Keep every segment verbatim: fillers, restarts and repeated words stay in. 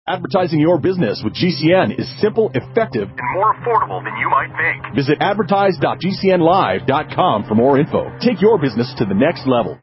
Advertising your business with G C N is simple, effective, and more affordable than you might think. Visit advertise dot g c n live dot com for more info. Take your business to the next level.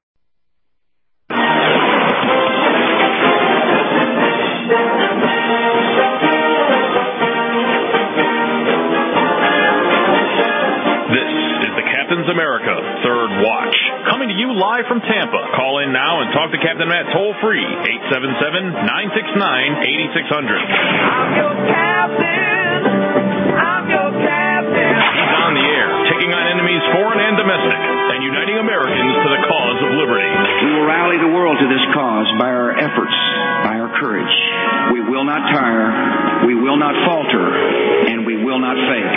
Captain's America, Third Watch. Coming to you live from Tampa. Call in now and talk to Captain Matt toll-free, eight seven seven, nine six nine, eight six zero zero. I'm your captain. I'm your captain. He's on the air, taking on enemies foreign and domestic, and uniting Americans to the cause of liberty. We will rally the world to this cause by our efforts, by our courage. We will not tire, we will not falter, and we will not fail.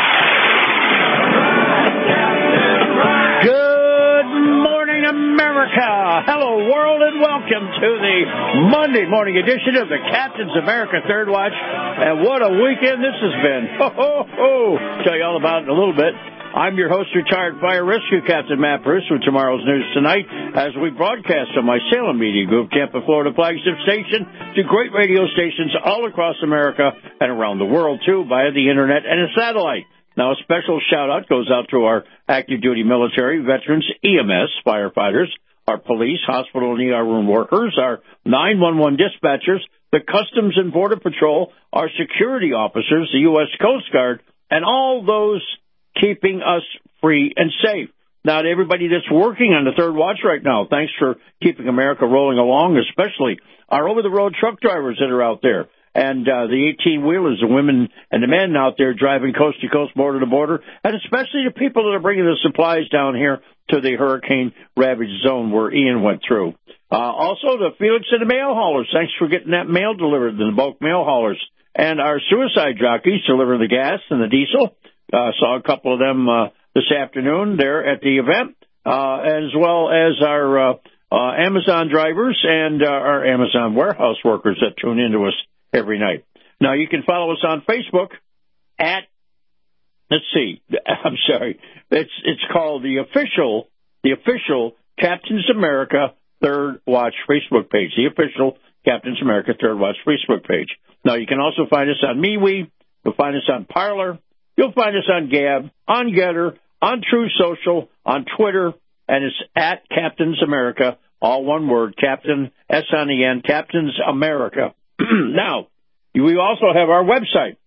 Good morning, America. Hello, world, and welcome to the Monday morning edition of the Captain's America Third Watch. And what a weekend this has been. Ho, ho, ho. Tell you all about it in a little bit. I'm your host, retired fire rescue captain Matt Bruce, with tomorrow's news tonight as we broadcast on my Salem Media Group, Tampa, Florida flagship station, to great radio stations all across America and around the world, too, via the Internet and a satellite. Now, a special shout-out goes out to our active-duty military, veterans, E M S, firefighters, our police, hospital and E R room workers, our nine one one dispatchers, the Customs and Border Patrol, our security officers, the U S Coast Guard, and all those keeping us free and safe. Now, to everybody that's working on the Third Watch right now, thanks for keeping America rolling along, especially our over-the-road truck drivers that are out there. And uh, the eighteen-wheelers, the women and the men out there driving coast to coast, border to border, and especially the people that are bringing the supplies down here to the hurricane-ravaged zone where Ian went through. Uh, also, the Felix and the mail haulers, thanks for getting that mail delivered, the bulk mail haulers. And our suicide jockeys delivering the gas and the diesel. Uh, saw a couple of them uh, this afternoon there at the event, uh, as well as our uh, uh, Amazon drivers and uh, our Amazon warehouse workers that tune into us every night. Now, you can follow us on Facebook at, let's see, I'm sorry, it's it's called the official, the official Captain's America Third Watch Facebook page, the official Captain's America Third Watch Facebook page. Now, you can also find us on MeWe, you'll find us on Parler, you'll find us on Gab, on Getter, on True Social, on Twitter, and it's at Captain's America, all one word, Captain, S on the end, Captain's America. Now, we also have our website.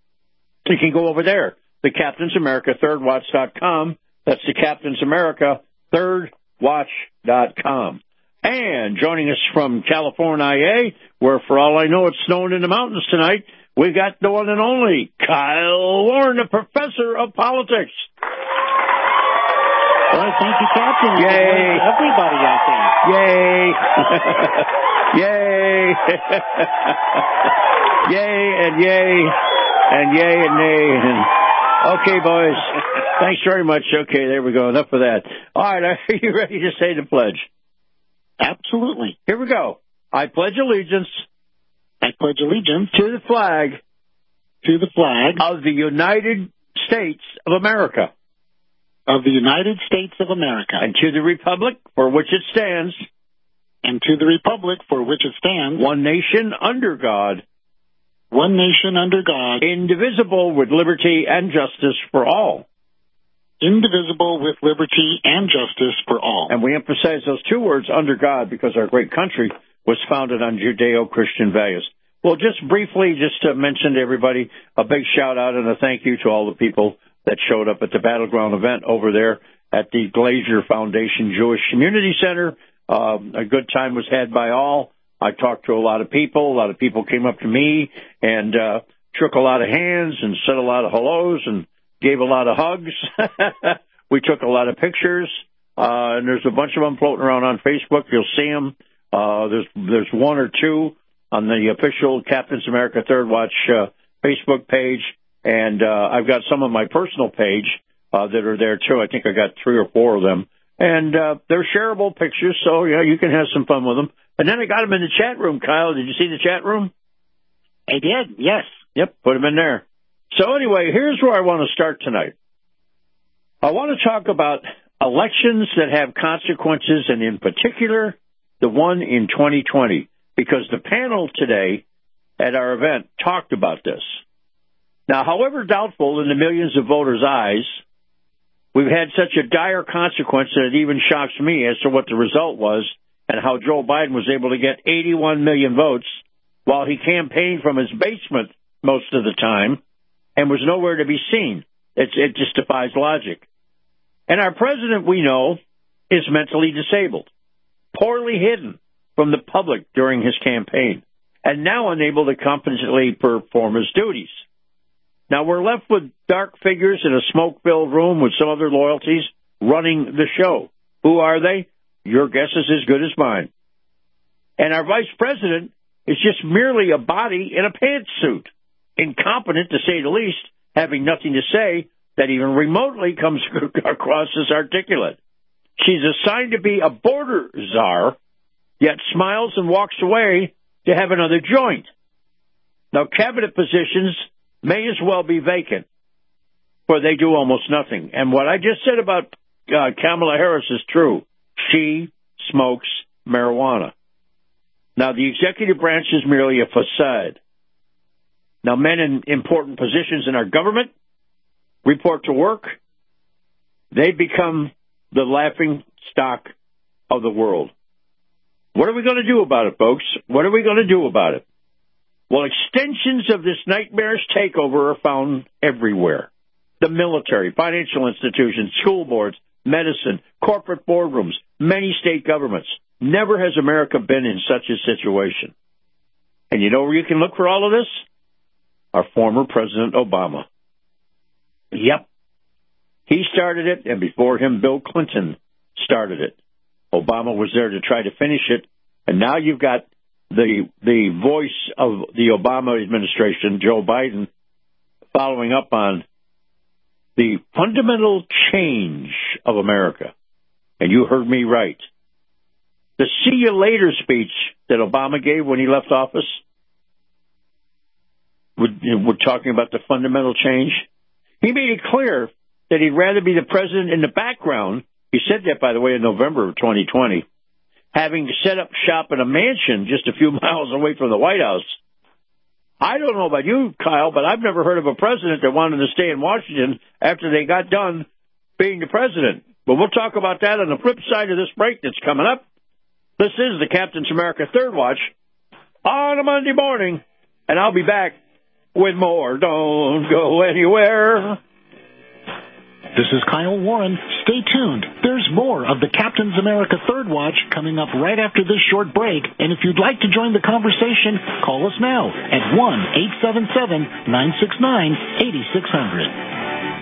You can go over there, the Captain's America Third Watch dot com. That's the Captain's America Third Watch dot com. And joining us from California, where for all I know it's snowing in the mountains tonight, we got the one and only Kyle Warren, the professor of politics. Well, thank you, Captain. Yay. Everybody out Yay. Yay. Yay and yay and yay and nay. And okay, boys. Thanks very much. Okay, there we go. Enough of that. All right, are you ready to say the pledge? Absolutely. Here we go. I pledge allegiance. I pledge allegiance to the flag. To the flag of the United States of America. Of the United States of America. And to the republic for which it stands. And to the republic for which it stands. One nation under God. One nation under God. Indivisible with liberty and justice for all. Indivisible with liberty and justice for all. And we emphasize those two words, under God, because our great country was founded on Judeo-Christian values. Well, just briefly, just to mention to everybody, a big shout-out and a thank you to all the people that showed up at the Battleground event over there at the Glazier Foundation Jewish Community Center. Um, a good time was had by all. I talked to a lot of people. A lot of people came up to me and uh, shook a lot of hands and said a lot of hellos and gave a lot of hugs. We took a lot of pictures, uh, and there's a bunch of them floating around on Facebook. You'll see them. Uh, there's there's one or two on the official Captain's America Third Watch uh, Facebook page, and uh, I've got some on my personal page uh, that are there, too. I think I got three or four of them. And uh, they're shareable pictures, so yeah, you can have some fun with them. And then I got them in the chat room, Kyle. Did you see the chat room? I did, yes. Yep, put them in there. So anyway, here's where I want to start tonight. I want to talk about elections that have consequences, and in particular, the one in twenty twenty, because the panel today at our event talked about this. Now, however doubtful in the millions of voters' eyes, we've had such a dire consequence that it even shocks me as to what the result was and how Joe Biden was able to get eighty-one million votes while he campaigned from his basement most of the time and was nowhere to be seen. It's, it just defies logic. And our president, we know, is mentally disabled, poorly hidden from the public during his campaign, and now unable to competently perform his duties. Now, we're left with dark figures in a smoke-filled room with some other loyalties running the show. Who are they? Your guess is as good as mine. And our vice president is just merely a body in a pantsuit, incompetent to say the least, having nothing to say that even remotely comes across as articulate. She's assigned to be a border czar, yet smiles and walks away to have another joint. Now, cabinet positions may as well be vacant, for they do almost nothing. And what I just said about uh, Kamala Harris is true. She smokes marijuana. Now, the executive branch is merely a facade. Now, men in important positions in our government report to work. They become the laughing stock of the world. What are we going to do about it, folks? What are we going to do about it? Well, extensions of this nightmarish takeover are found everywhere. The military, financial institutions, school boards, medicine, corporate boardrooms, many state governments. Never has America been in such a situation. And you know where you can look for all of this? Our former President Obama. Yep. He started it, and before him, Bill Clinton started it. Obama was there to try to finish it, and now you've got the the voice of the Obama administration, Joe Biden, following up on the fundamental change of America. And you heard me right. The see you later speech that Obama gave when he left office, we're talking about the fundamental change. He made it clear that he'd rather be the president in the background. He said that, by the way, in November of twenty twenty, having to set up shop in a mansion just a few miles away from the White House. I don't know about you, Kyle, but I've never heard of a president that wanted to stay in Washington after they got done being the president. But we'll talk about that on the flip side of this break that's coming up. This is the Captain's America Third Watch on a Monday morning, and I'll be back with more. Don't go anywhere. This is Kyle Warren. Stay tuned. There's more of the Captain's America Third Watch coming up right after this short break. And if you'd like to join the conversation, call us now at one eight seven seven, nine six nine, eight six zero zero.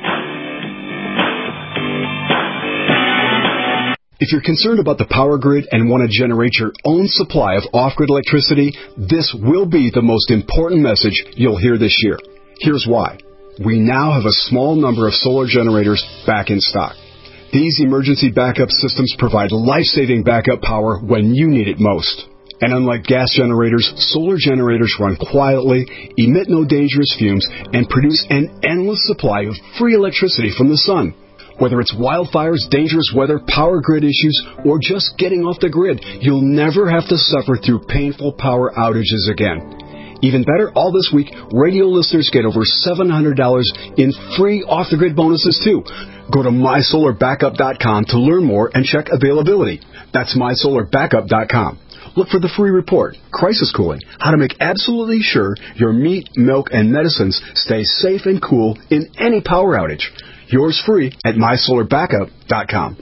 If you're concerned about the power grid and want to generate your own supply of off-grid electricity, this will be the most important message you'll hear this year. Here's why. We now have a small number of solar generators back in stock. These emergency backup systems provide life-saving backup power when you need it most. And unlike gas generators, solar generators run quietly, emit no dangerous fumes, and produce an endless supply of free electricity from the sun. Whether it's wildfires, dangerous weather, power grid issues, or just getting off the grid, you'll never have to suffer through painful power outages again. Even better, all this week, radio listeners get over seven hundred dollars in free off-the-grid bonuses, too. Go to my solar backup dot com to learn more and check availability. That's my solar backup dot com. Look for the free report, Crisis Cooling, how to make absolutely sure your meat, milk, and medicines stay safe and cool in any power outage. Yours free at my solar backup dot com.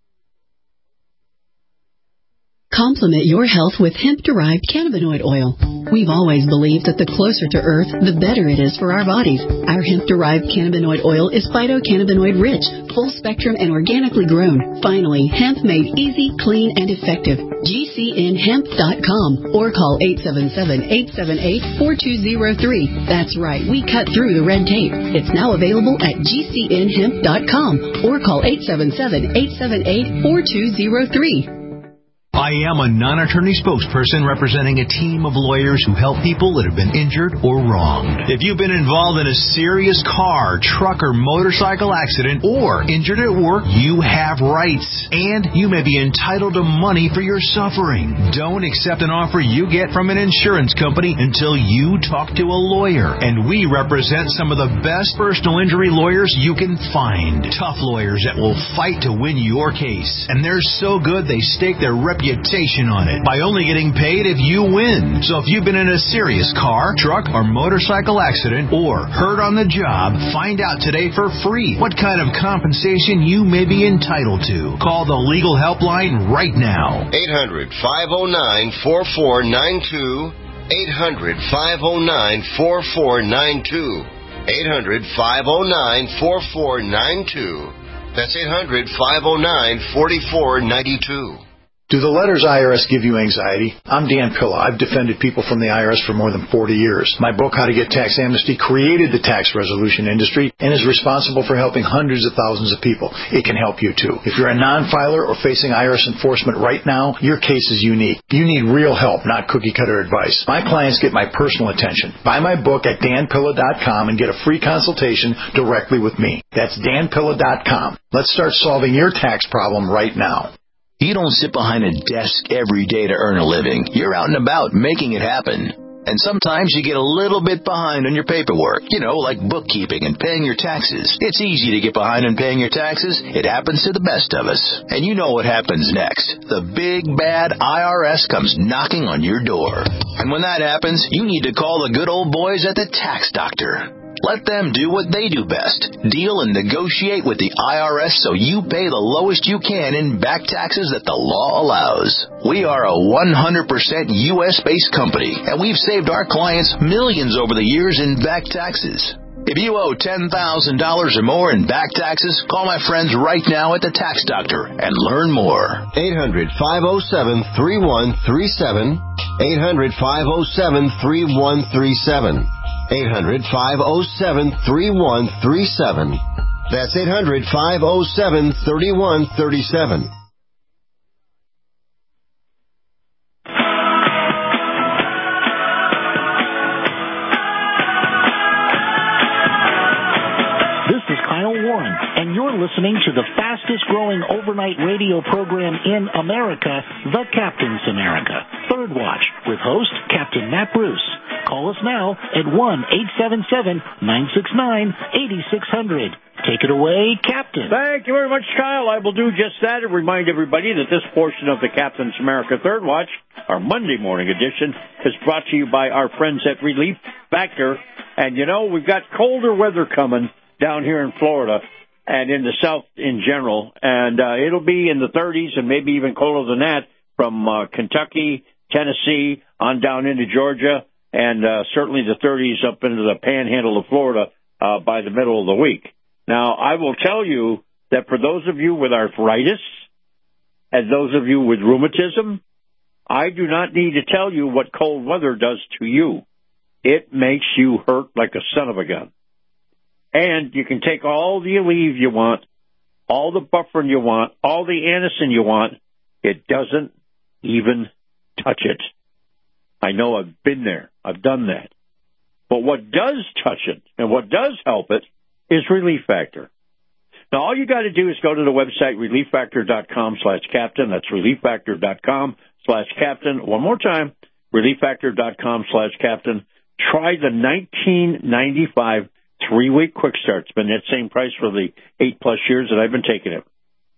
Complement your health with hemp-derived cannabinoid oil. We've always believed that the closer to Earth, the better it is for our bodies. Our hemp-derived cannabinoid oil is phytocannabinoid-rich, full-spectrum, and organically grown. Finally, hemp made easy, clean, and effective. G C N hemp dot com or call eight seven seven, eight seven eight, four two zero three. That's right, we cut through the red tape. It's now available at G C N hemp dot com or call eight seven seven, eight seven eight, four two zero three. I am a non-attorney spokesperson representing a team of lawyers who help people that have been injured or wronged. If you've been involved in a serious car, truck, or motorcycle accident or injured at work, you have rights, and you may be entitled to money for your suffering. Don't accept an offer you get from an insurance company until you talk to a lawyer, and we represent some of the best personal injury lawyers you can find. Tough lawyers that will fight to win your case, and they're so good they stake their reputation on it by only getting paid if you win. So if you've been in a serious car, truck, or motorcycle accident or hurt on the job, find out today for free what kind of compensation you may be entitled to. Call the legal helpline right now. eight hundred, five oh nine, four four nine two. eight hundred, five oh nine, four four nine two. eight hundred, five oh nine, four four nine two. That's eight hundred, five oh nine, four four nine two. Do the letters I R S give you anxiety? I'm Dan Pilla. I've defended people from the I R S for more than forty years. My book, How to Get Tax Amnesty, created the tax resolution industry and is responsible for helping hundreds of thousands of people. It can help you, too. If you're a non-filer or facing I R S enforcement right now, your case is unique. You need real help, not cookie-cutter advice. My clients get my personal attention. Buy my book at dan pilla dot com and get a free consultation directly with me. That's dan pilla dot com. Let's start solving your tax problem right now. You don't sit behind a desk every day to earn a living. You're out and about making it happen. And sometimes you get a little bit behind on your paperwork, you know, like bookkeeping and paying your taxes. It's easy to get behind on paying your taxes. It happens to the best of us. And you know what happens next. The big, bad I R S comes knocking on your door. And when that happens, you need to call the good old boys at the Tax Doctor. Let them do what they do best. Deal and negotiate with the I R S so you pay the lowest you can in back taxes that the law allows. We are a one hundred percent U S-based company, and we've saved our clients millions over the years in back taxes. If you owe ten thousand dollars or more in back taxes, call my friends right now at the Tax Doctor and learn more. eight hundred, five oh seven, three one three seven. eight hundred, five oh seven, three one three seven. eight hundred, five oh seven, three one three seven. That's eight hundred, five oh seven, three one three seven. This is Kyle Warren, and you're listening to the fastest-growing overnight radio program in America, The Captain's America, Third Watch, with host Captain Matt Bruce. Call us now at one eight seven seven, nine six nine, eight six zero zero. Take it away, Captain. Thank you very much, Kyle. I will do just that and remind everybody that this portion of the Captain's America Third Watch, our Monday morning edition, is brought to you by our friends at Relief Factor. And, you know, we've got colder weather coming down here in Florida and in the South in general. And uh, it'll be in the thirties and maybe even colder than that from uh, Kentucky, Tennessee, on down into Georgia, and uh, certainly the thirties up into the panhandle of Florida uh, by the middle of the week. Now, I will tell you that for those of you with arthritis and those of you with rheumatism, I do not need to tell you what cold weather does to you. It makes you hurt like a son of a gun. And you can take all the Aleve you want, all the Bufferin you want, all the Anacin you want. It doesn't even touch it. I know I've been there. I've done that. But what does touch it and what does help it is Relief Factor. Now, all you got to do is go to the website, relief factor dot com slash captain. That's relief factor dot com slash captain. One more time, relief factor dot com slash captain. Try the nineteen ninety-five three-week quick start. It's been that same price for the eight-plus years that I've been taking it.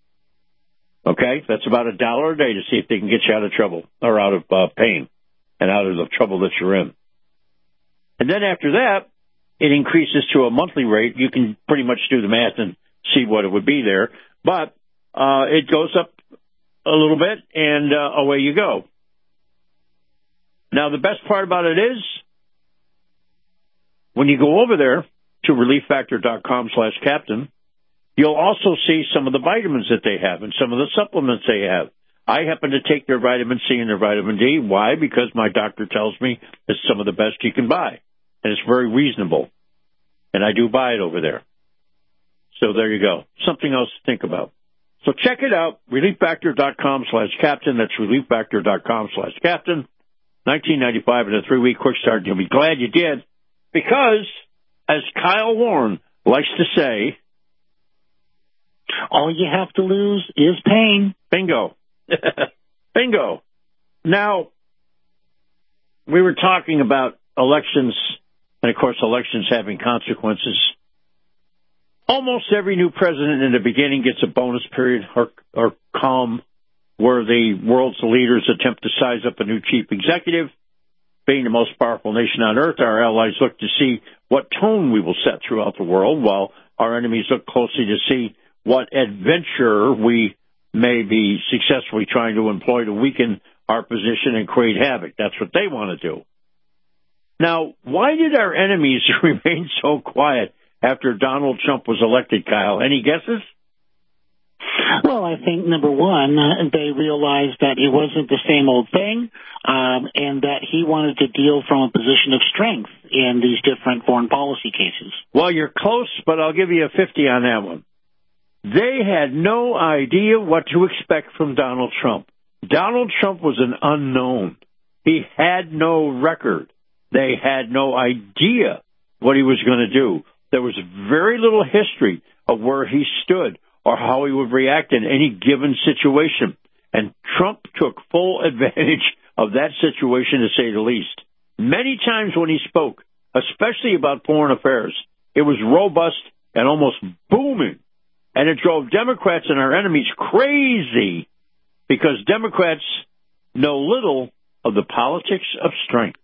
Okay? That's about a dollar a day to see if they can get you out of trouble or out of uh, pain and out of the trouble that you're in. And then after that, it increases to a monthly rate. You can pretty much do the math and see what it would be there. But uh, it goes up a little bit, and uh, away you go. Now, the best part about it is when you go over there to relief factor dot com slash captain, you'll also see some of the vitamins that they have and some of the supplements they have. I happen to take their vitamin C and their vitamin D. Why? Because my doctor tells me it's some of the best you can buy. And it's very reasonable. And I do buy it over there. So there you go. Something else to think about. So check it out, relieffactor.com slash captain. That's relieffactor.com slash captain. nineteen ninety-five and a three-week quick start. You'll be glad you did because, as Kyle Warren likes to say, all you have to lose is pain. Bingo. Bingo. Now, we were talking about elections, and of course elections having consequences. Almost every new president in the beginning gets a bonus period or, or calm where the world's leaders attempt to size up a new chief executive. Being the most powerful nation on earth, our allies look to see what tone we will set throughout the world, while our enemies look closely to see what adventure we may be successfully trying to employ to weaken our position and create havoc. That's what they want to do. Now, why did our enemies remain so quiet after Donald Trump was elected, Kyle? Any guesses? Well, I think, number one, uh, they realized that it wasn't the same old thing, um, and that he wanted to deal from a position of strength in these different foreign policy cases. Well, you're close, but I'll give you a fifty on that one. They had no idea what to expect from Donald Trump. Donald Trump was an unknown. He had no record. They had no idea what he was going to do. There was very little history of where he stood or how he would react in any given situation. And Trump took full advantage of that situation, to say the least. Many times when he spoke, especially about foreign affairs, it was robust and almost booming. And it drove Democrats and our enemies crazy because Democrats know little of the politics of strength.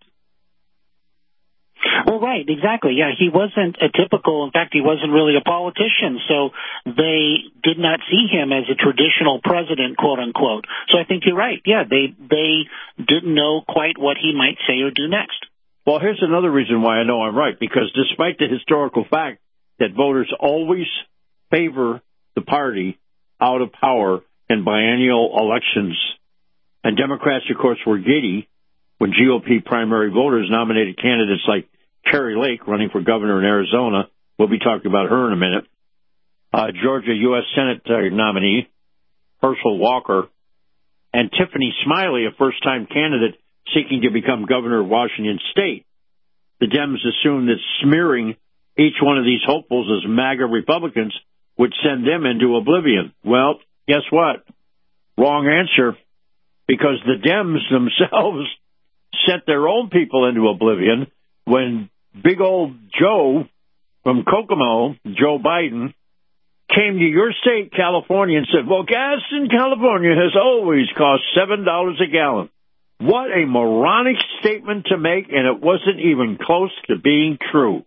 Well, right, exactly. Yeah, he wasn't a typical, in fact, he wasn't really a politician, so they did not see him as a traditional president, quote unquote. So I think you're right. Yeah, they they didn't know quite what he might say or do next. Well, here's another reason why I know I'm right, because despite the historical fact that voters always favor the party out of power in biennial elections, and Democrats, of course, were giddy when G O P primary voters nominated candidates like Carrie Lake, running for governor in Arizona. We'll be talking about her in a minute. Uh, Georgia U S Senate uh, nominee, Herschel Walker, and Tiffany Smiley, a first-time candidate seeking to become governor of Washington State. The Dems assumed that smearing each one of these hopefuls as MAGA Republicans would send them into oblivion. Well, guess what? Wrong answer, because the Dems themselves sent their own people into oblivion when big old Joe from Kokomo, Joe Biden, came to your state, California, and said, well, gas in California has always cost seven dollars a gallon. What a moronic statement to make, and it wasn't even close to being true.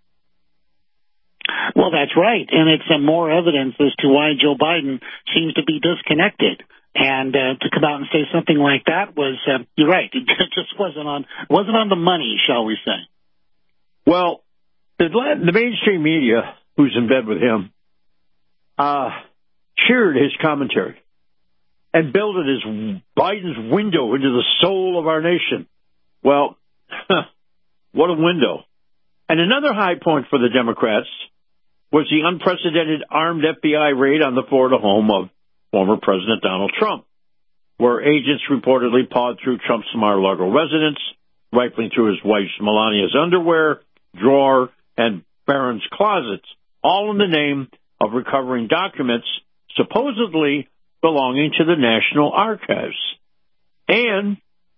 Well, that's right, and it's uh, more evidence as to why Joe Biden seems to be disconnected. And uh, to come out and say something like that was, uh, you're right, it just wasn't on wasn't on the money, shall we say. Well, the, the mainstream media, who's in bed with him, uh, cheered his commentary and billed it as Biden's window into the soul of our nation. Well, what a window. And another high point for the Democrats was the unprecedented armed F B I raid on the Florida home of former President Donald Trump, where agents reportedly pawed through Trump's Mar-a-Lago residence, rifling through his wife Melania's underwear, drawer, and Barron's closets, all in the name of recovering documents supposedly belonging to the National Archives. And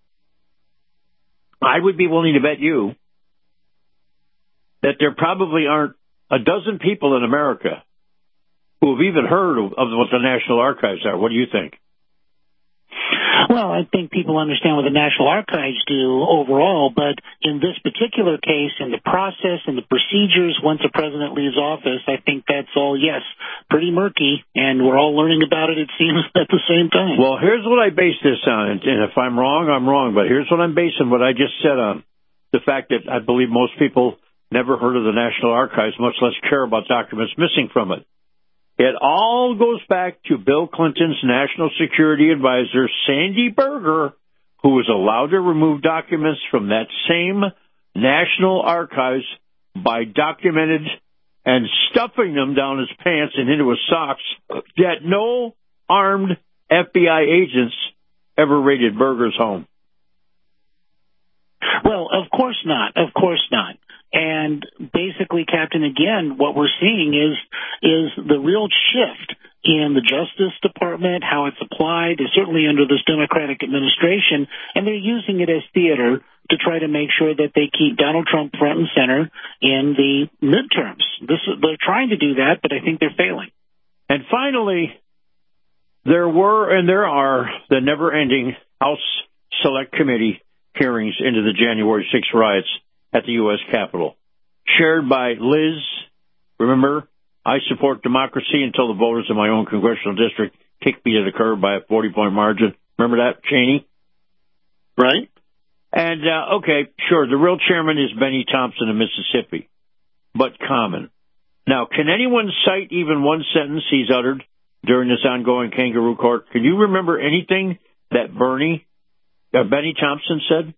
I would be willing to bet you that there probably aren't a dozen people in America who have even heard of, of what the National Archives are. What do you think? Well, I think people understand what the National Archives do overall, but in this particular case, in the process and the procedures once a president leaves office, I think that's all, yes, pretty murky, and we're all learning about it, it seems, at the same time. Well, here's what I base this on, and if I'm wrong, I'm wrong, but here's what I'm basing what I just said on. The fact that I believe most people never heard of the National Archives, much less care about documents missing from it. It all goes back to Bill Clinton's National Security Advisor, Sandy Berger, who was allowed to remove documents from that same National Archives by documented and stuffing them down his pants and into his socks that no armed F B I agents ever raided Berger's home? Well, of course not. Of course not. And basically, Captain, again, what we're seeing is is the real shift in the Justice Department, how it's applied, is certainly under this Democratic administration, and they're using it as theater to try to make sure that they keep Donald Trump front and center in the midterms. This, they're trying to do that, but I think they're failing. And finally, there were and there are the never-ending House Select Committee hearings into the January sixth riots at the U S Capitol, chaired by Liz. Remember, I support democracy until the voters in my own congressional district kicked me to the curb by a forty-point margin. Remember that, Cheney? Right. And, uh, okay, sure, the real chairman is Benny Thompson of Mississippi, but common. Now, can anyone cite even one sentence he's uttered during this ongoing kangaroo court? Can you remember anything that Bernie, uh, Benny Thompson said?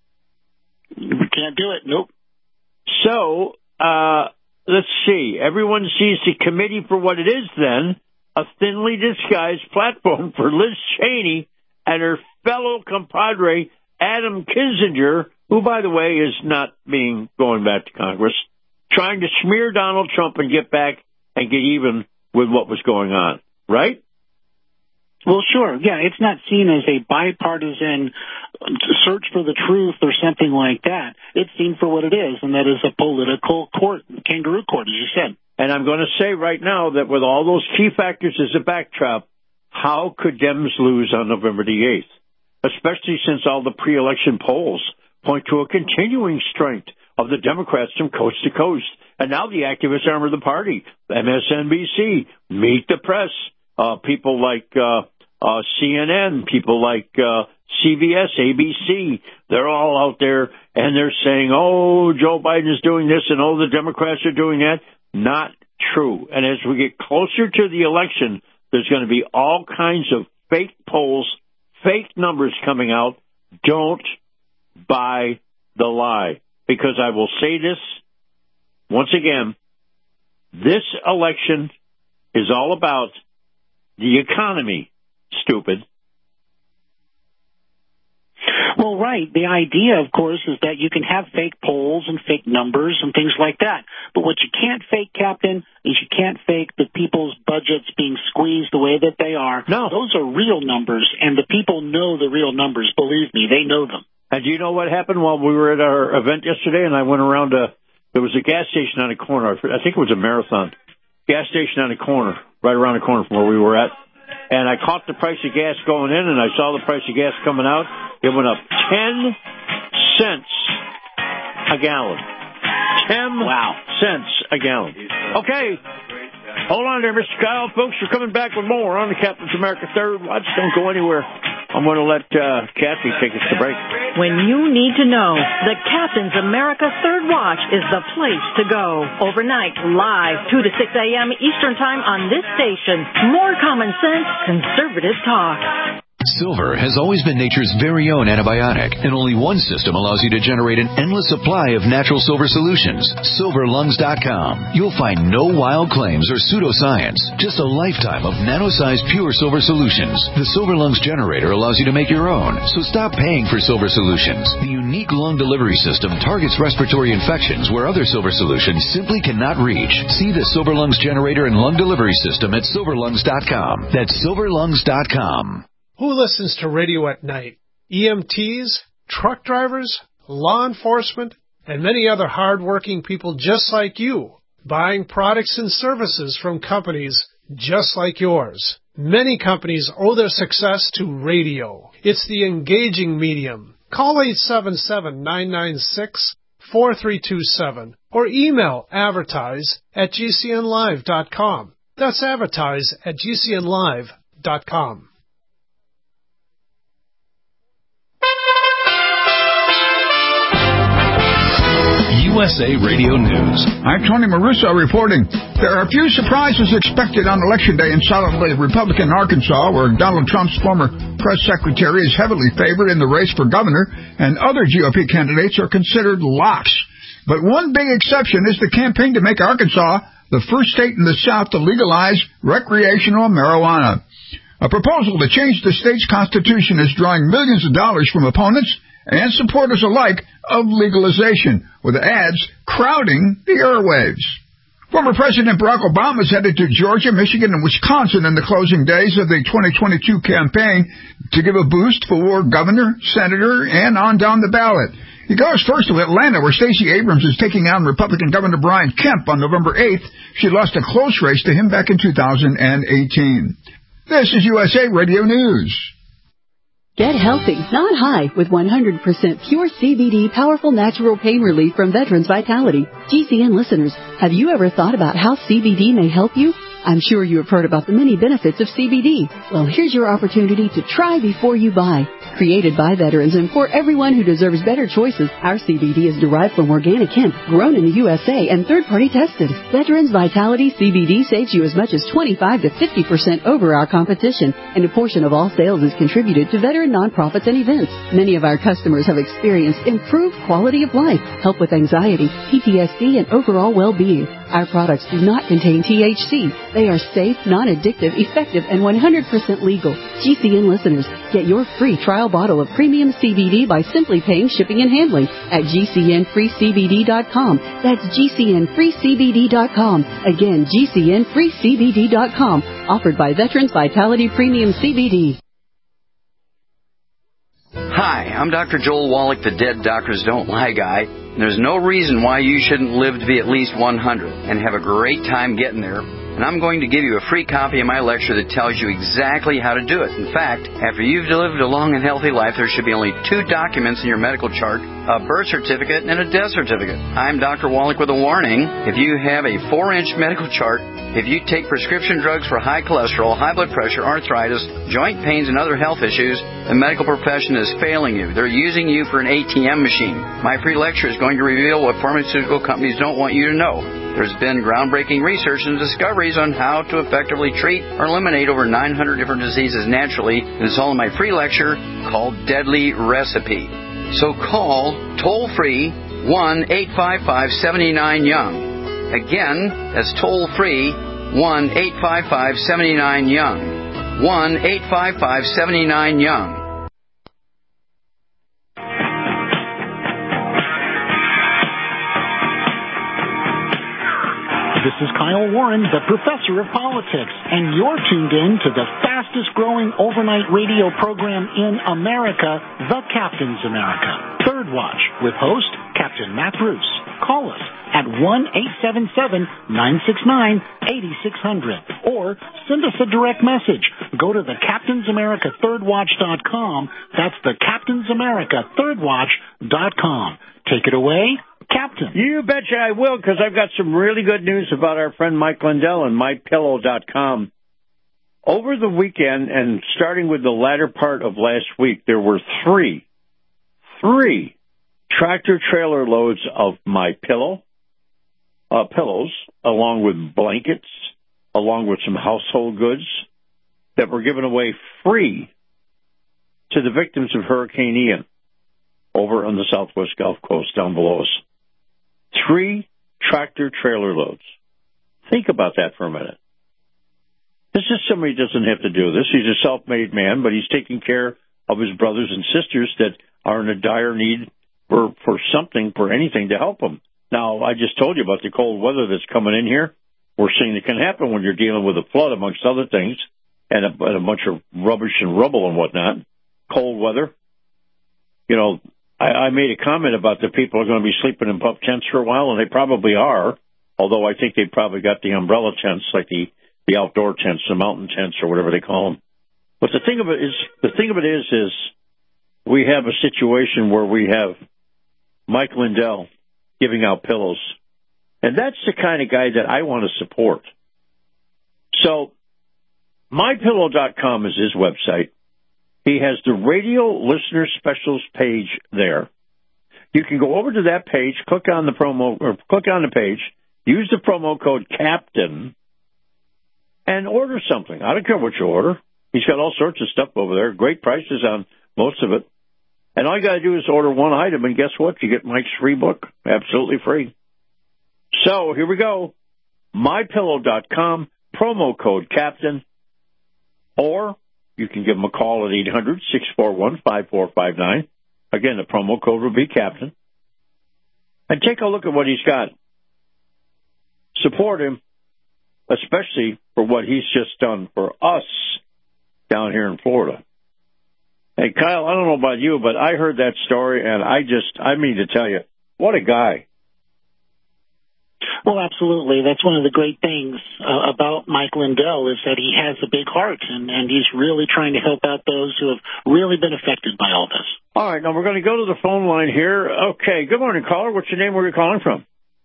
We can't do it. Nope. So, uh, let's see. Everyone sees the committee for what it is then, a thinly disguised platform for Liz Cheney and her fellow compadre, Adam Kinzinger, who, by the way, is not being going back to Congress, trying to smear Donald Trump and get back and get even with what was going on, right? Well, sure. Yeah, it's not seen as a bipartisan search for the truth or something like that. It's seen for what it is, and that is a political court, kangaroo court, as you said. And I'm going to say right now that with all those key factors as a backdrop, how could Dems lose on November the eighth? Especially since all the pre-election polls point to a continuing strength of the Democrats from coast to coast. And now the activist arm of the party, M S N B C, Meet the Press, uh, people like uh, uh, C N N, people like uh, C B S, A B C, they're all out there and they're saying, oh, Joe Biden is doing this and oh, the Democrats are doing that. Not true. And as we get closer to the election, there's going to be all kinds of fake polls, fake numbers coming out. Don't buy the lie. Because I will say this once again, this election is all about the economy, stupid. Well, right. The idea, of course, is that you can have fake polls and fake numbers and things like that. But what you can't fake, Captain, is you can't fake the people's budgets being squeezed the way that they are. No. Those are real numbers, and the people know the real numbers. Believe me, they know them. And do you know what happened while we were at our event yesterday? And I went around a, there was a gas station on a corner. I think it was a Marathon. Gas station on a corner, right around the corner from where we were at. And I caught the price of gas going in, and I saw the price of gas coming out. It went up ten cents a gallon. ten wow. cents a gallon. Okay. Hold on there, Mister Kyle. Folks, we're coming back with more on the Captain's America Third Watch. Don't go anywhere. I'm going to let uh, Kathy take us to break. When you need to know, the Captain's America Third Watch is the place to go. Overnight, live, two to six a.m. Eastern Time on this station. More common sense, conservative talk. Silver has always been nature's very own antibiotic, and only one system allows you to generate an endless supply of natural silver solutions. silver lungs dot com. You'll find no wild claims or pseudoscience, just a lifetime of nano-sized pure silver solutions. The Silver Lungs generator allows you to make your own, so stop paying for silver solutions. The unique lung delivery system targets respiratory infections where other silver solutions simply cannot reach. See the Silver Lungs generator and lung delivery system at silver lungs dot com. That's silver lungs dot com. Who listens to radio at night? E M Ts, truck drivers, law enforcement, and many other hard-working people just like you, buying products and services from companies just like yours. Many companies owe their success to radio. It's the engaging medium. Call eight seven seven, nine nine six, four three two seven or email advertise at g c n live dot com. That's advertise at g c n live dot com. U S A Radio News. I'm Tony Maruso reporting. There are few surprises expected on Election Day in solidly Republican Arkansas, where Donald Trump's former press secretary is heavily favored in the race for governor, and other G O P candidates are considered locks. But one big exception is the campaign to make Arkansas the first state in the South to legalize recreational marijuana. A proposal to change the state's constitution is drawing millions of dollars from opponents and supporters alike of legalization, with ads crowding the airwaves. Former President Barack Obama is headed to Georgia, Michigan, and Wisconsin in the closing days of the twenty twenty-two campaign to give a boost for governor, senator, and on down the ballot. He goes first to Atlanta, where Stacey Abrams is taking on Republican Governor Brian Kemp on November eighth. She lost a close race to him back in two thousand eighteen. This is U S A Radio News. Get healthy, not high, with one hundred percent pure C B D powerful natural pain relief from Veterans Vitality. G C N listeners, have you ever thought about how C B D may help you? I'm sure you have heard about the many benefits of C B D. Well, here's your opportunity to try before you buy. Created by veterans and for everyone who deserves better choices, our C B D is derived from organic hemp, grown in the U S A, and third-party tested. Veterans Vitality C B D saves you as much as twenty-five to fifty percent over our competition, and a portion of all sales is contributed to veteran nonprofits and events. Many of our customers have experienced improved quality of life, help with anxiety, P T S D, and overall well-being. Our products do not contain T H C. They are safe, non-addictive, effective, and one hundred percent legal. G C N listeners, get your free trial bottle of premium C B D by simply paying shipping and handling at G C N free C B D dot com. That's G C N free C B D dot com. Again, G C N free C B D dot com. Offered by Veterans Vitality Premium C B D. Hi, I'm Doctor Joel Wallach, the Dead Doctors Don't Lie guy. And there's no reason why you shouldn't live to be at least one hundred and have a great time getting there. And I'm going to give you a free copy of my lecture that tells you exactly how to do it. In fact, after you've lived a long and healthy life, there should be only two documents in your medical chart, a birth certificate and a death certificate. I'm Doctor Wallach with a warning. If you have a four-inch medical chart, if you take prescription drugs for high cholesterol, high blood pressure, arthritis, joint pains, and other health issues, the medical profession is failing you. They're using you for an A T M machine. My free lecture is going to reveal what pharmaceutical companies don't want you to know. There's been groundbreaking research and discoveries on how to effectively treat or eliminate over nine hundred different diseases naturally. And it's all in my free lecture called Deadly Recipe. So call toll-free one eight five five, seven nine, young. Again, that's toll-free one eight five five, seven nine, young. one eight five five, seven nine, young. This is Kyle Warren, the professor of politics, and you're tuned in to the fastest-growing overnight radio program in America, The Captain's America. Third Watch, with host Captain Matt Bruce. Call us at one eight seven seven, nine six nine, eight six zero zero or send us a direct message. Go to the Captain's America Third Watch dot com. That's the Captain's America Third Watch dot com. Take it away, Captain. You betcha I will, because I've got some really good news about our friend Mike Lindell and my pillow dot com. Over the weekend, and starting with the latter part of last week, there were three, three tractor-trailer loads of My Pillow, uh, pillows, along with blankets, along with some household goods that were given away free to the victims of Hurricane Ian over on the southwest Gulf Coast down below us. Three tractor-trailer loads. Think about that for a minute. This is somebody who doesn't have to do this. He's a self-made man, but he's taking care of his brothers and sisters that are in a dire need for, for something, for anything to help them. Now, I just told you about the cold weather that's coming in here. We're seeing it can happen when you're dealing with a flood, amongst other things, and a, and a bunch of rubbish and rubble and whatnot. Cold weather. You know, I, I made a comment about the people are going to be sleeping in pup tents for a while, and they probably are, although I think they probably got the umbrella tents, like the, the outdoor tents, the mountain tents, or whatever they call them. But the thing of it is, the thing of it is, is we have a situation where we have Mike Lindell giving out pillows. And that's the kind of guy that I want to support. So, my pillow dot com is his website. He has the radio listener specials page there. You can go over to that page, click on the promo, or click on the page, use the promo code CAPTAIN, and order something. I don't care what you order. He's got all sorts of stuff over there. Great prices on most of it. And all you got to do is order one item, and guess what? You get Mike's free book, absolutely free. So here we go. my pillow dot com, promo code CAPTAIN, or you can give them a call at eight hundred, six four one, five four five nine. Again, the promo code will be Captain. And take a look at what he's got. Support him, especially for what he's just done for us down here in Florida. Hey, Kyle, I don't know about you, but I heard that story, and I just, I mean to tell you, what a guy. Well, absolutely. That's one of the great things uh, about Mike Lindell is that he has a big heart, and, and he's really trying to help out those who have really been affected by all this. All right, now we're going to go to the phone line here. Okay, good morning, caller. What's your name? Where are you calling from?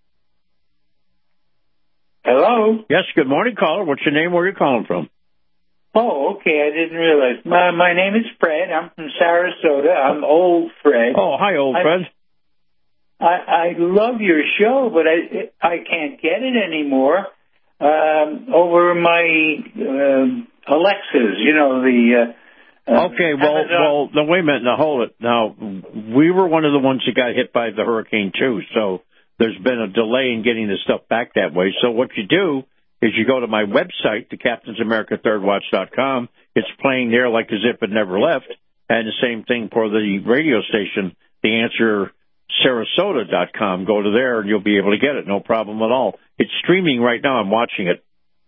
Hello? Yes, good morning, caller. What's your name? Where are you calling from? Oh, okay. I didn't realize. My, my name is Fred. I'm from Sarasota. I'm old Fred. Oh, hi, old I, Fred. I, I love your show, but I I can't get it anymore um, over my uh, Alexas. You know the. Uh, uh, okay, well, Amazon. well, now wait a minute. Now hold it. Now we were one of the ones that got hit by the hurricane too, so there's been a delay in getting the stuff back that way. So what you do is you go to my website, the Captains America Third Watch dot com. It's playing there like as if it never left. And the same thing for the radio station, The Answer Sarasota dot com. Go to there and you'll be able to get it. No problem at all. It's streaming right now. I'm watching it.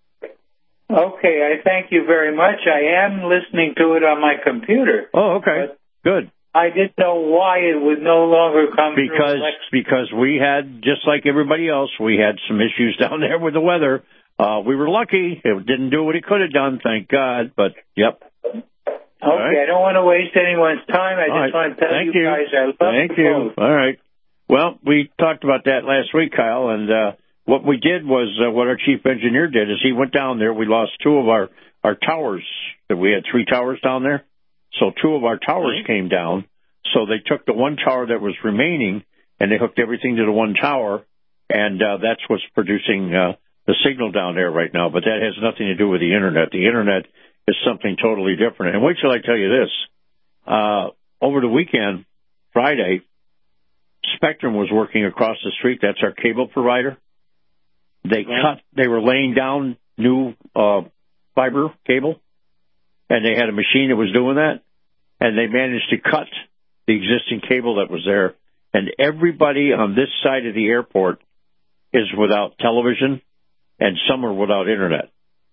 Okay, I thank you very much. I am listening to it on my computer. Oh, okay. Good. I didn't know why it would no longer come because through because we had, just like everybody else, we had some issues down there with the weather. Uh, we were lucky. It didn't do what it could have done, thank God. But, yep. Okay, right. I don't want to waste anyone's time. I All just right. want to tell Thank you, you guys I love Thank the you. both. All right. Well, we talked about that last week, Kyle, and uh, what we did was uh, what our chief engineer did is he went down there. We lost two of our, our towers. We had three towers down there. So two of our towers mm-hmm. came down. So they took the one tower that was remaining, and they hooked everything to the one tower, and uh, that's what's producing uh, the signal down there right now. But that has nothing to do with the Internet. The Internet is something totally different. And wait till I tell you this. Uh, over the weekend, Friday, Spectrum was working across the street. That's our cable provider. They cut, they were laying down new uh, fiber cable, and they had a machine that was doing that, and they managed to cut the existing cable that was there. And everybody on this side of the airport is without television, and some are without Internet.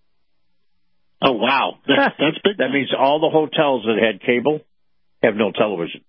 Oh, wow. That's, that's big. That means all the hotels that had cable have no television.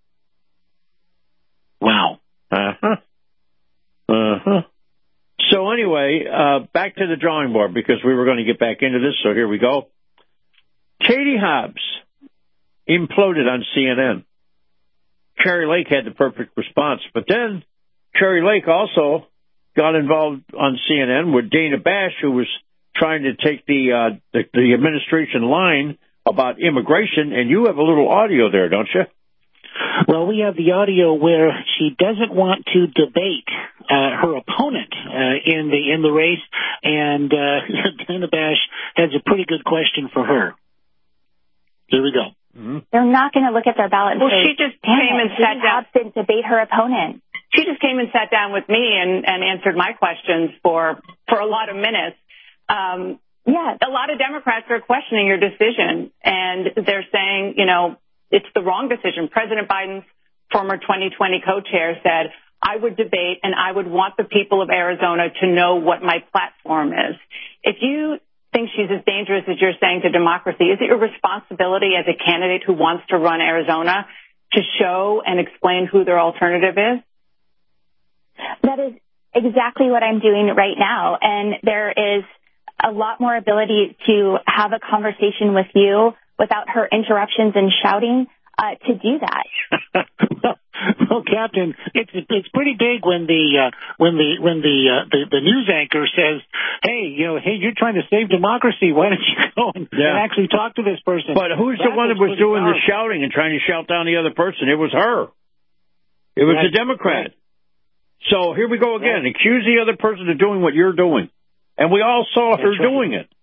Wow. Uh-huh. Uh-huh. So anyway, uh, back to the drawing board, because we were going to get back into this, so here we go. Katie Hobbs imploded on C N N. Kari Lake had the perfect response, but then Kari Lake also got involved on C N N with Dana Bash, who was trying to take the, uh, the the administration line about immigration, and you have a little audio there, don't you? Well, we have the audio where she doesn't want to debate uh, her opponent uh, in the in the race, and uh, Dana Bash has a pretty good question for her. Here we go. Mm-hmm. They're not going to look at their ballot. Well, and say, she just Damn came it, and sat Katie down. Hobbs didn't debate her opponent. She just came and sat down with me and, and answered my questions for for a lot of minutes. Um, yeah, a lot of Democrats are questioning your decision, and they're saying, you know, it's the wrong decision. President Biden's former twenty twenty co-chair said, I would debate and I would want the people of Arizona to know what my platform is. If you think she's as dangerous as you're saying to democracy, is it your responsibility as a candidate who wants to run Arizona to show and explain who their alternative is? That is exactly what I'm doing right now. And there is a lot more ability to have a conversation with you without her interruptions and shouting uh, to do that. well, well, Captain, it's it's pretty big when the uh, when the when the, uh, the the news anchor says, "Hey, you know, hey, you're trying to save democracy. Why don't you go and, yeah. and actually talk to this person?" But who's that the one that was doing powerful. the shouting and trying to shout down the other person? It was her. It was right. a Democrat. Right. So here we go again. Right. Accuse the other person of doing what you're doing, and we all saw her That's right. doing it.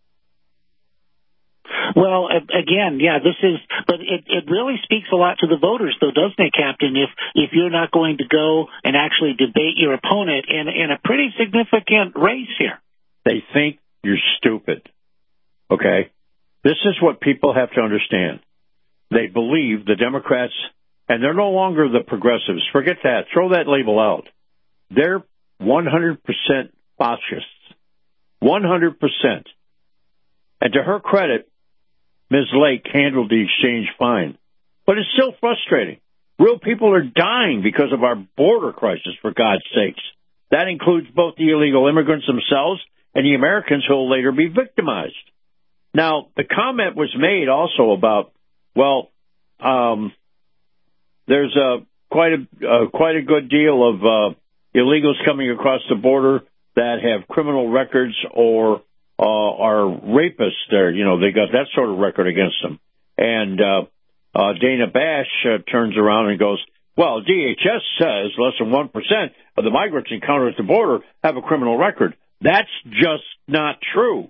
Well, again, yeah, this is, but it, it really speaks a lot to the voters, though, doesn't it, Captain? If if you're not going to go and actually debate your opponent in in a pretty significant race here, they think you're stupid. Okay, This is what people have to understand. They believe the Democrats, and they're no longer the progressives. Forget that. Throw that label out. They're one hundred percent fascists. one hundred percent. And to her credit, Miz Lake handled the exchange fine. But it's still frustrating. Real people are dying because of our border crisis, for God's sakes. That includes both the illegal immigrants themselves and the Americans who will later be victimized. Now, the comment was made also about, well, um, there's a quite a uh, quite a good deal of uh, illegals coming across the border that have criminal records or uh, are rapists. There, you know, they got that sort of record against them. And uh, uh, Dana Bash uh, turns around and goes, well, D H S says less than one percent of the migrants encountered at the border have a criminal record. That's just not true.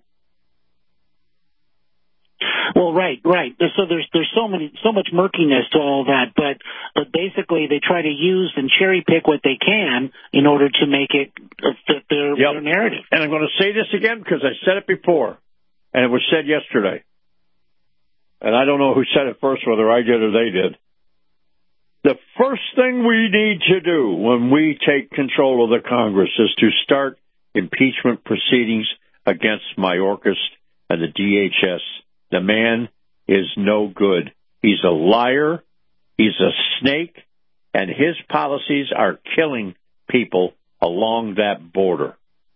Well, right, right. So there's there's so many so much murkiness to all that, but but basically they try to use and cherry pick what they can in order to make it fit their, yep. their narrative. And I'm going to say this again because I said it before, and it was said yesterday. And I don't know who said it first, whether I did or they did. The first thing we need to do when we take control of the Congress is to start impeachment proceedings against Mayorkas and the D H S. The man is no good. He's a liar. He's a snake. And his policies are killing people along that border.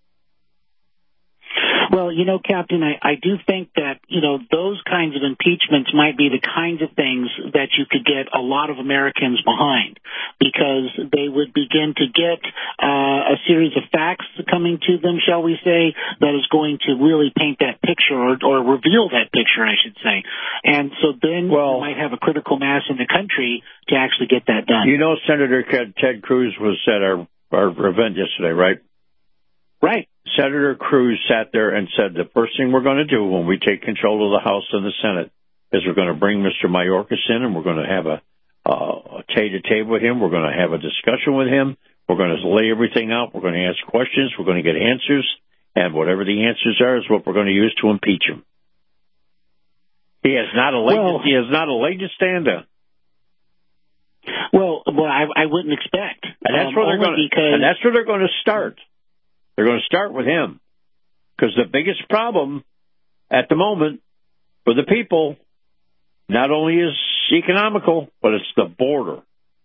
Well, you know, Captain, I, I do think that, you know, those kinds of impeachments might be the kinds of things that you could get a lot of Americans behind, because they would begin to get uh, a series of facts coming to them, shall we say, that is going to really paint that picture or, or reveal that picture, I should say. And so then well, you might have a critical mass in the country to actually get that done. You know, Senator Ted Cruz was at our, our event yesterday, right? Right. Senator Cruz sat there and said the first thing we're going to do when we take control of the House and the Senate is we're going to bring Mister Mayorkas in and we're going to have a, uh, a tete-a-tete with him. We're going to have a discussion with him. We're going to lay everything out. We're going to ask questions. We're going to get answers. And whatever the answers are is what we're going to use to impeach him. He has not a leg, well, to, he has not a leg to stand on. Well, well, I, I wouldn't expect. And that's um, where they're going to, because... and that's where they're going to start. They're going to start with him, because the biggest problem at the moment for the people not only is economical, but it's the border.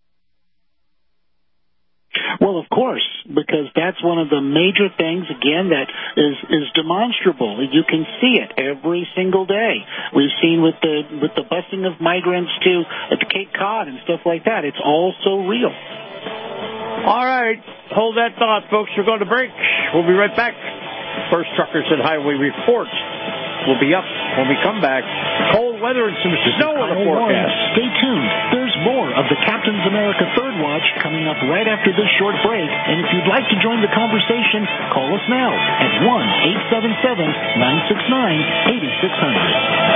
Well, of course, because that's one of the major things, again, that is, is demonstrable. You can see it every single day. We've seen with the with the busing of migrants to, uh, to Cape Cod and stuff like that. It's all so real. All right. Hold that thought, folks. We're going to break. We'll be right back. First Truckers and Highway Report will be up when we come back. Cold weather and some snow on the forecast. Stay tuned. There's more of the Captain's America Third Watch coming up right after this short break. And if you'd like to join the conversation, call us now at one eight seven seven, nine six nine, eight six zero zero.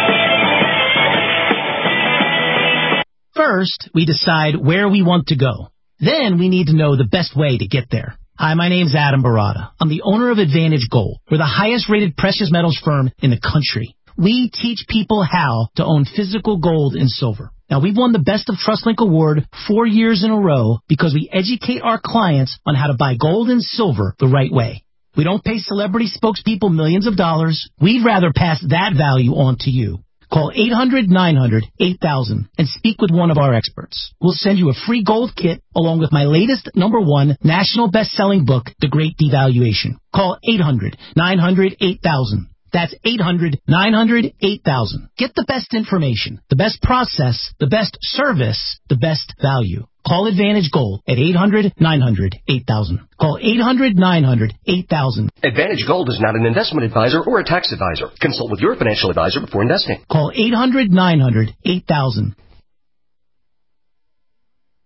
First, we decide where we want to go. Then we need to know the best way to get there. Hi, my name's Adam Barada. I'm the owner of Advantage Gold. We're the highest rated precious metals firm in the country. We teach people how to own physical gold and silver. Now, we've won the Best of TrustLink Award four years in a row because we educate our clients on how to buy gold and silver the right way. We don't pay celebrity spokespeople millions of dollars. We'd rather pass that value on to you. Call eight hundred, nine hundred, eight thousand and speak with one of our experts. We'll send you a free gold kit along with my latest number one national best-selling book, The Great Devaluation. Call eight hundred, nine hundred, eight thousand. That's eight hundred, nine hundred, eight thousand. Get the best information, the best process, the best service, the best value. Call Advantage Gold at eight hundred, nine hundred, eight thousand. Call eight hundred, nine hundred, eight thousand. Advantage Gold is not an investment advisor or a tax advisor. Consult with your financial advisor before investing. Call eight hundred, nine hundred, eight thousand.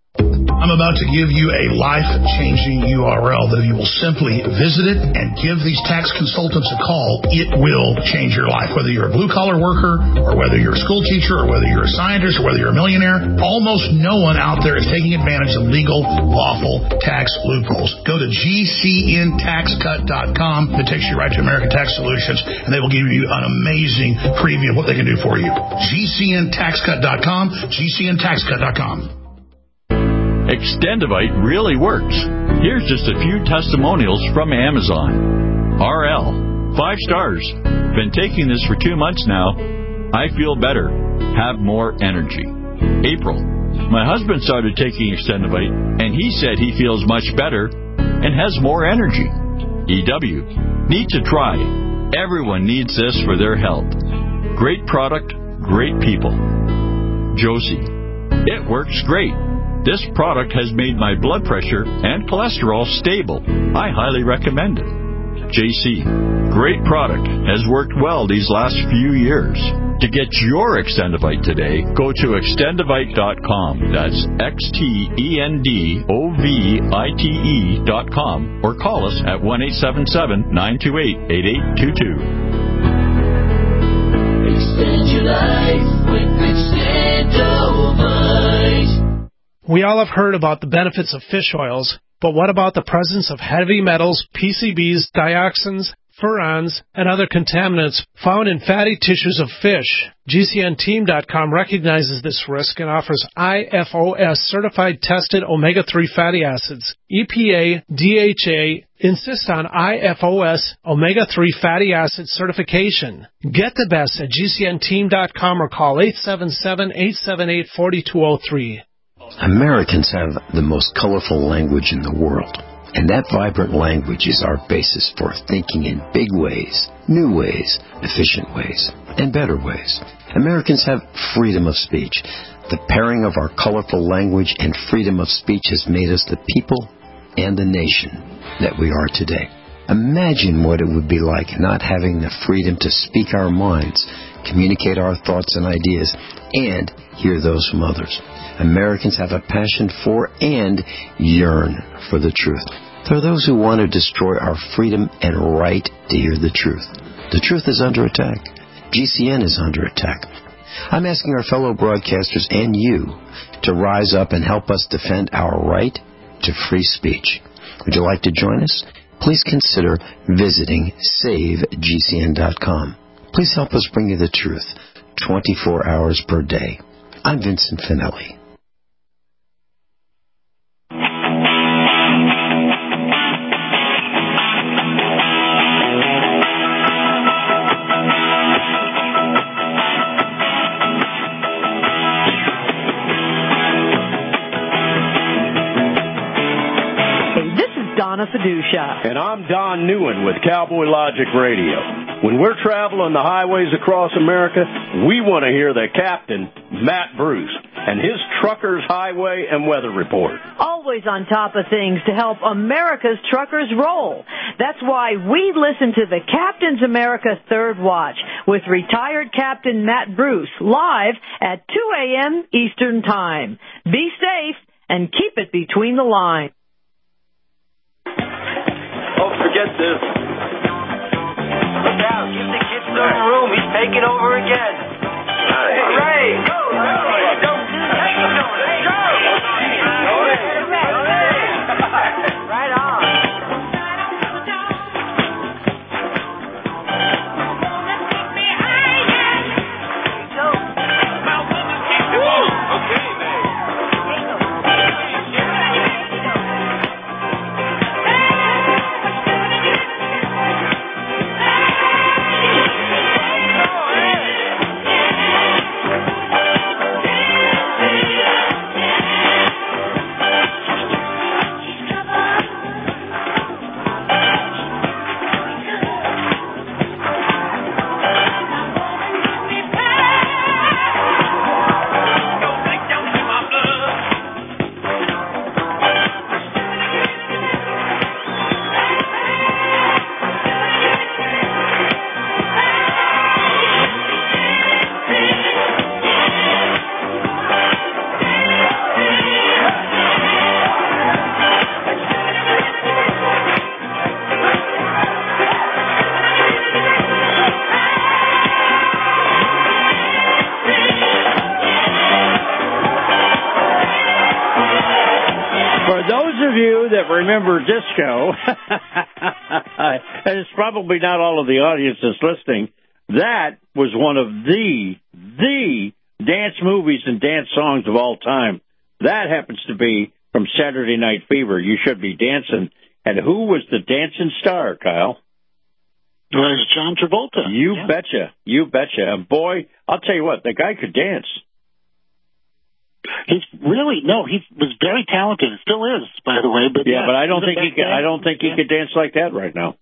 I'm about to give you a life-changing U R L that if you will simply visit it and give these tax consultants a call, it will change your life. Whether you're a blue-collar worker or whether you're a school teacher or whether you're a scientist or whether you're a millionaire, almost no one out there is taking advantage of legal, lawful tax loopholes. Go to G C N tax cut dot com. It takes you right to American Tax Solutions, and they will give you an amazing preview of what they can do for you. G C N tax cut dot com, G C N tax cut dot com. Extendivite really works. Here's just a few testimonials from Amazon. R L, five stars. Been taking this for two months now. I feel better. Have more energy. April, my husband started taking Extendivite, and he said he feels much better and has more energy. E W, need to try. Everyone needs this for their health. Great product, great people. Josie, it works great. This product has made my blood pressure and cholesterol stable. I highly recommend it. J C, great product. Has worked well these last few years. To get your Extendivite today, go to extendivite dot com. That's X T E N D O V I T E dot com. Or call us at one eight seven seven, nine two eight, eight eight two two. Extend your life with Extendivite. We all have heard about the benefits of fish oils, but what about the presence of heavy metals, P C Bs, dioxins, furans, and other contaminants found in fatty tissues of fish? G C N team dot com recognizes this risk and offers I F O S-certified tested omega three fatty acids. E P A, D H A insist on I F O S omega three fatty acid certification. Get the best at G C N team dot com or call eight seven seven, eight seven eight, four two zero three. Americans have the most colorful language in the world, and that vibrant language is our basis for thinking in big ways, new ways, efficient ways, and better ways. Americans have freedom of speech. The pairing of our colorful language and freedom of speech has made us the people and the nation that we are today. Imagine what it would be like not having the freedom to speak our minds, communicate our thoughts and ideas, and hear those from others. Americans have a passion for and yearn for the truth. There are those who want to destroy our freedom and right to hear the truth. The truth is under attack. G C N is under attack. I'm asking our fellow broadcasters and you to rise up and help us defend our right to free speech. Would you like to join us? Please consider visiting save G C N dot com. Please help us bring you the truth twenty-four hours per day. I'm Vincent Finelli. Donna Fiducia. And I'm Don Newen with Cowboy Logic Radio. When we're traveling the highways across America, we want to hear the captain, Matt Bruce, and his Truckers Highway and Weather Report. Always on top of things to help America's truckers roll. That's why we listen to the Captain's America Third Watch with retired Captain Matt Bruce live at two a.m. Eastern Time. Be safe and keep it between the lines. Don't forget this. Look out, give the kid some room. He's taking over again. Hey. Hooray! Go! Hooray! Don't take him to it. Let's go! Right on. you that remember disco, and it's probably not all of the audience that's listening, that was one of the, the dance movies and dance songs of all time. That happens to be from Saturday Night Fever. You Should Be Dancing. And who was the dancing star, Kyle? It was John Travolta. You yeah. betcha. You betcha. And boy, I'll tell you what, the guy could dance. He's really no. He was very talented. Still is, by the way. But yeah, yeah but I don't think he could. Then. I don't think he yeah. could dance like that right now.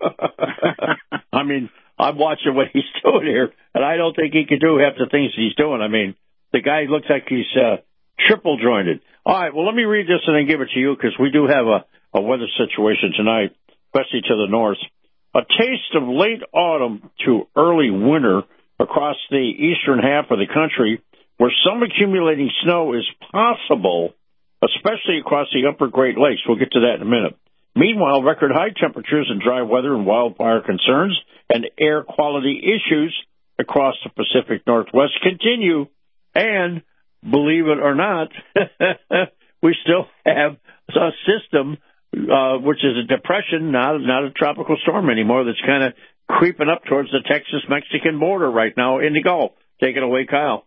I mean, I'm watching what he's doing here, and I don't think he can do half the things he's doing. I mean, the guy looks like he's uh, triple jointed. All right, well, let me read this and then give it to you because we do have a, a weather situation tonight, especially to the north. A taste of late autumn to early winter across the eastern half of the country, where some accumulating snow is possible, especially across the upper Great Lakes. We'll get to that in a minute. Meanwhile, record high temperatures and dry weather and wildfire concerns and air quality issues across the Pacific Northwest continue. And believe it or not, we still have a system, uh, which is a depression, not, not a tropical storm anymore, that's kind of creeping up towards the Texas-Mexican border right now in the Gulf. Take it away, Kyle.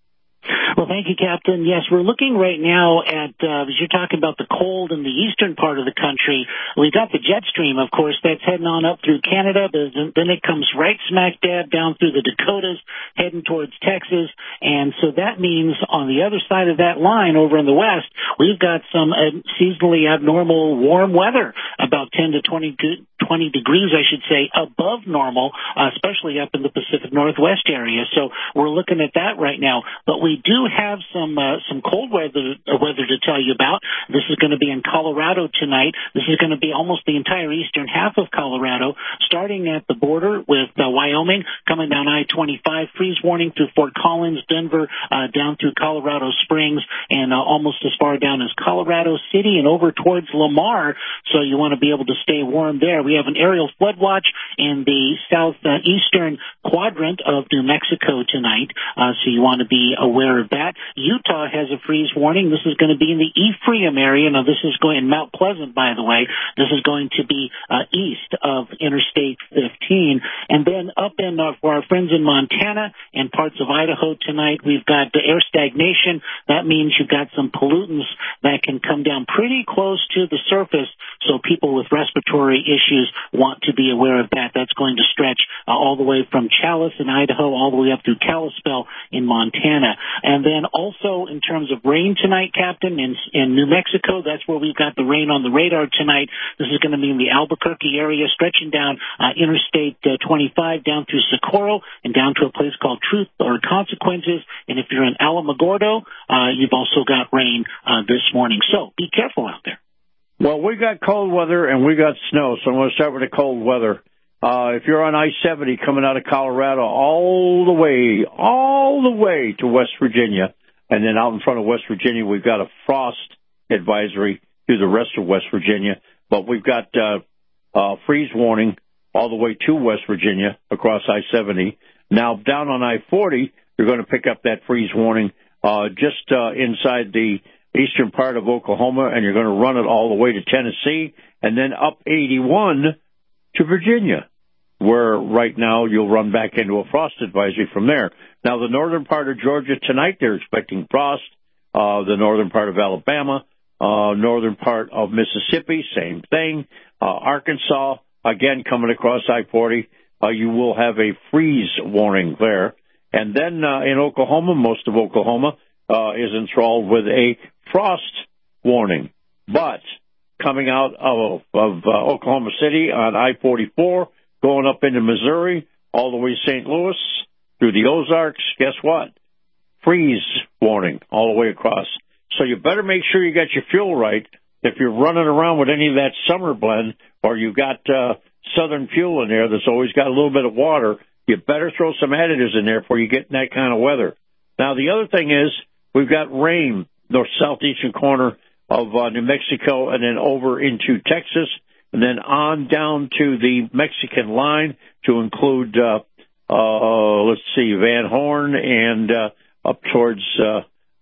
Well, thank you, Captain. Yes, we're looking right now at, uh, as you're talking about the cold in the eastern part of the country, we've got the jet stream, of course, that's heading on up through Canada, but then it comes right smack dab down through the Dakotas, heading towards Texas, and so that means on the other side of that line over in the west, we've got some uh, seasonally abnormal warm weather, about ten to twenty, twenty degrees, I should say, above normal, uh, especially up in the Pacific Northwest area. So we're looking at that right now, but we We do have some uh, some cold weather uh, weather to tell you about. This is going to be in Colorado tonight. This is going to be almost the entire eastern half of Colorado, starting at the border with uh, Wyoming, coming down I twenty-five, freeze warning through Fort Collins, Denver, uh, down through Colorado Springs, and uh, almost as far down as Colorado City and over towards Lamar. So you want to be able to stay warm there. We have an aerial flood watch in the southeastern quadrant of New Mexico tonight, uh, so you want to be aware of that. Utah has a freeze warning. This is going to be in the Ephraim area. Now, this is going in Mount Pleasant, by the way. This is going to be uh, east of Interstate fifteen. And then up in uh, for our friends in Montana and parts of Idaho tonight, we've got the air stagnation. That means you've got some pollutants that can come down pretty close to the surface. So people with respiratory issues want to be aware of that. That's going to stretch uh, all the way from Challis in Idaho all the way up through Kalispell in Montana. And then also in terms of rain tonight, Captain, in, in New Mexico, that's where we've got the rain on the radar tonight. This is going to be in the Albuquerque area, stretching down uh, Interstate uh, twenty-five down through Socorro and down to a place called Truth or Consequences. And if you're in Alamogordo, uh, you've also got rain uh, this morning. So be careful out there. Well, we got cold weather and we got snow, so I'm going to start with the cold weather. Uh, if you're on I seventy coming out of Colorado all the way, all the way to West Virginia, and then out in front of West Virginia, we've got a frost advisory through the rest of West Virginia, but we've got uh, uh, freeze warning all the way to West Virginia across I seventy. Now, down on I forty, you're going to pick up that freeze warning uh, just uh, inside the eastern part of Oklahoma, and you're going to run it all the way to Tennessee, and then up eighty-one to Virginia, where right now you'll run back into a frost advisory from there. Now, the northern part of Georgia tonight, they're expecting frost. Uh, the northern part of Alabama, uh, northern part of Mississippi, same thing. Uh, Arkansas, again, coming across I forty, uh, you will have a freeze warning there. And then uh, in Oklahoma, most of Oklahoma uh, is enthralled with a frost warning. But coming out of, of uh, Oklahoma City on I forty-four, going up into Missouri, all the way to Saint Louis, through the Ozarks, guess what? Freeze warning all the way across. So you better make sure you got your fuel right. If you're running around with any of that summer blend, or you've got uh, Southern fuel in there that's always got a little bit of water, you better throw some additives in there before you get in that kind of weather. Now, the other thing is we've got rain north southeastern corner of uh, New Mexico and then over into Texas and then on down to the Mexican line to include, uh, uh, let's see, Van Horn and uh, up towards uh,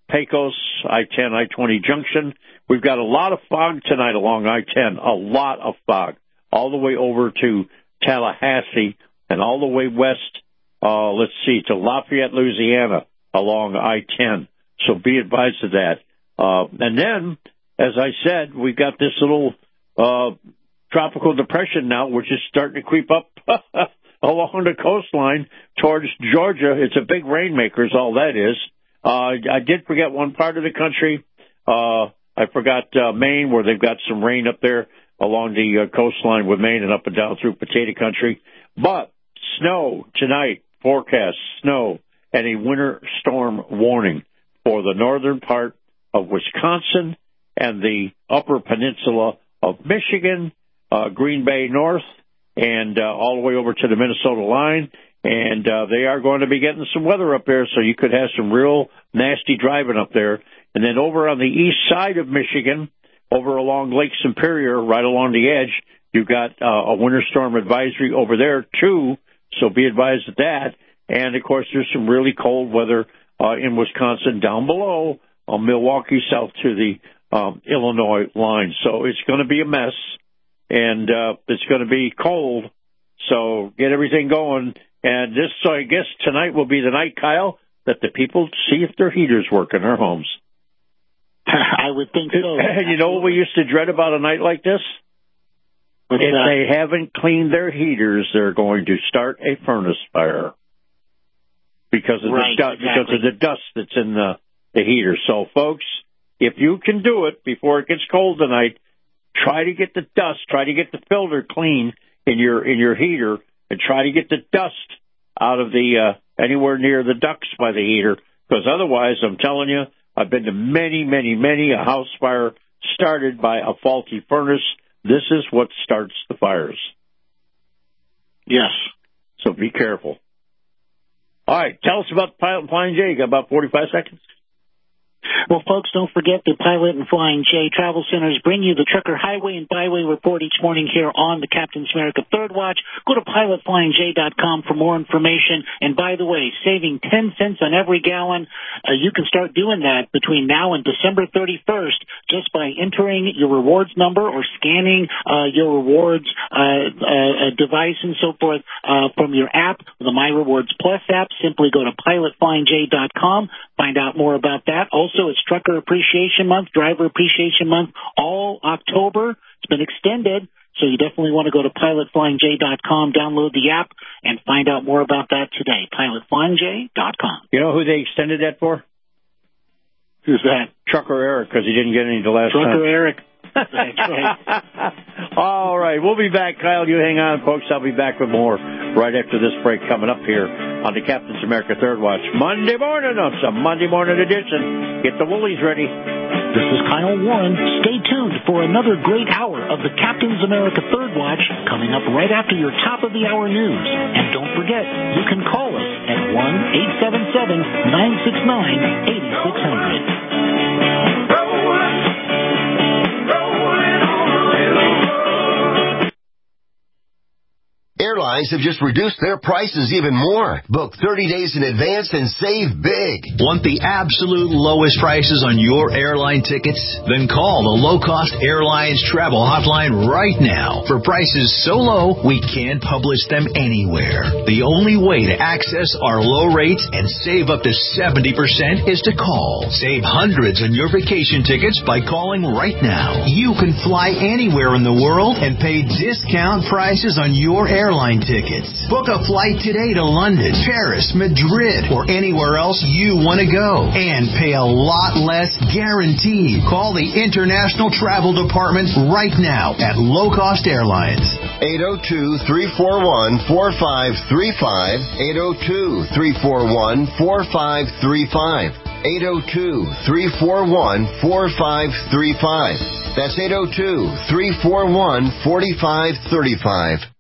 Pecos, I ten, I twenty junction. We've got a lot of fog tonight along I ten, a lot of fog, all the way over to Tallahassee and all the way west, uh, let's see, to Lafayette, Louisiana along I ten. So be advised of that. Uh, and then, as I said, we've got this little uh, tropical depression now, which is starting to creep up along the coastline towards Georgia. It's a big rainmaker is all that is. Uh, I did forget one part of the country. Uh, I forgot uh, Maine, where they've got some rain up there along the uh, coastline with Maine and up and down through potato country. But snow tonight, forecast, snow, and a winter storm warning for the northern part of Wisconsin and the upper peninsula of Michigan, uh, Green Bay North, and uh, all the way over to the Minnesota line. And uh, they are going to be getting some weather up there, so you could have some real nasty driving up there. And then over on the east side of Michigan, over along Lake Superior, right along the edge, you've got uh, a winter storm advisory over there, too, so be advised of that. And, of course, there's some really cold weather uh, in Wisconsin down below uh, Milwaukee south to the um, Illinois line. So it's going to be a mess, and uh, it's going to be cold. So get everything going. And this, so I guess tonight will be the night, Kyle, that the people see if their heaters work in their homes. I would think so. And you know what we used to dread about a night like this? What's if that? they haven't cleaned their heaters, they're going to start a furnace fire because of right, the dust, exactly. because of the dust that's in the, the heater. So, folks, if you can do it before it gets cold tonight, try to get the dust, try to get the filter clean in your in your heater, and try to get the dust out of the uh, anywhere near the ducts by the heater. Because otherwise, I'm telling you, I've been to many, many, many a house fire started by a faulty furnace. This is what starts the fires. Yes. So be careful. All right, tell us about the Pilot Flying J. You got about forty-five seconds? Well, folks, don't forget the Pilot and Flying J Travel Centers bring you the Trucker Highway and Byway Report each morning here on the Captain's America Third Watch. Go to pilot flying j dot com for more information. And by the way, saving ten cents on every gallon, uh, you can start doing that between now and December thirty-first just by entering your rewards number or scanning uh, your rewards uh, uh, device and so forth uh, from your app, the My Rewards Plus app. Simply go to pilot flying j dot com. Find out more about that. Also, it's Trucker Appreciation Month, Driver Appreciation Month, all October. It's been extended, so you definitely want to go to pilot flying j dot com, download the app, and find out more about that today. pilot flying j dot com. You know who they extended that for? Who's that? Trucker Eric, because he didn't get any the last Trucker time. Trucker Eric. That's right. All right, we'll be back, Kyle. You hang on, folks. I'll be back with more right after this break coming up here on the Captain's America Third Watch. Monday morning, it's a Monday morning edition. Get the woolies ready. This is Kyle Warren. Stay tuned for another great hour of the Captain's America Third Watch coming up right after your top of the hour news. And don't forget, you can call us at one eight seven seven, nine six nine, eight six zero zero. Airlines have just reduced their prices even more. Book thirty days in advance and save big. Want the absolute lowest prices on your airline tickets? Then call the Low Cost Airlines Travel Hotline right now. For prices so low, we can't publish them anywhere. The only way to access our low rates and save up to seventy percent is to call. Save hundreds on your vacation tickets by calling right now. You can fly anywhere in the world and pay discount prices on your airline airline tickets. Book a flight today to London, Paris, Madrid, or anywhere else you want to go. And pay a lot less guaranteed. Call the International Travel Department right now at Low Cost Airlines. eight oh two, three four one, four five three five. eight oh two, three four one, four five three five. eight oh two, three four one, four five three five. That's eight oh two, three four one, four five three five.